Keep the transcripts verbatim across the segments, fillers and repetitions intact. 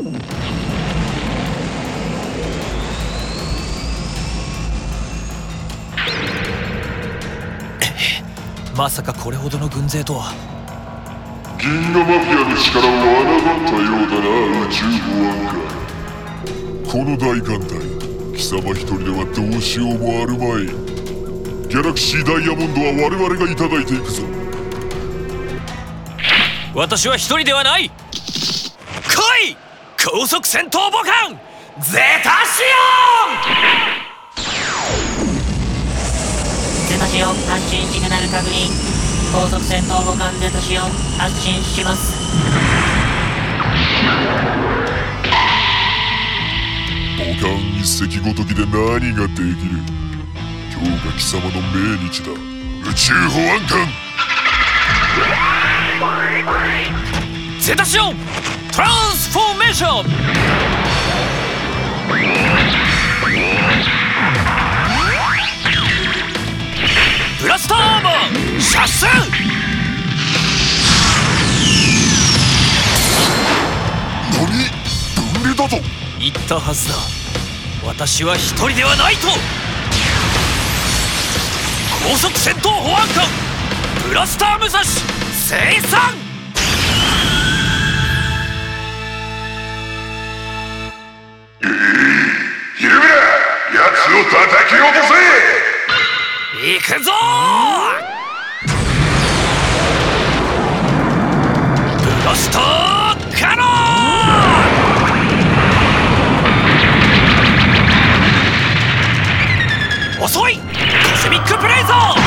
まさかこれほどの軍勢とは。 銀河マフィアの力を侮ったようだな、宇宙保安官。この大艦隊、貴様一人ではどうしようもあるまい。ギャラクシーダイヤモンドは我々がいただいていくぞ。 私は一人ではない。来い、高速戦闘母艦ゼタシオン。 ゼタシオン発進シグナル確認。高速戦闘母艦ゼタシオン発進します。 母艦一隻ごときで何ができる。今日が貴様の命日だ、宇宙保安官。 ゼタシオントランスフォーメーション。ブラスターアーマー射出。 何、分離だと言ったはずだ。私は一人ではないと。高速戦闘保安官ブラスター武蔵生産。 ヒルベラ、奴を叩き落とせ。 行くぞー。ブラスターカノン。遅い、コスミックブレイザー。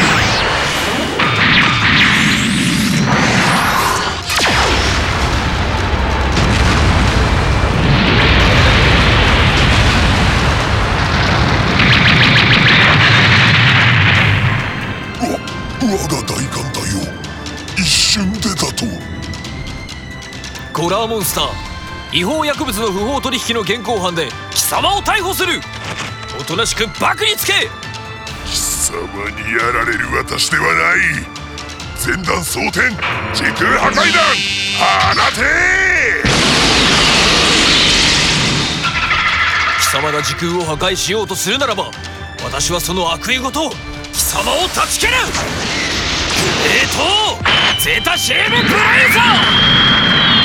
我が大艦隊を一瞬でだと。 ゴラーモンスター、違法薬物の不法取引の現行犯で貴様を逮捕する。おとなしくバクにつけ。 貴様にやられる私ではない。全弾装填時空破壊弾放て。 貴様が時空を破壊しようとするならば、私はその悪意ごと貴様を断ち切る。グレートゼタシームブレイザー。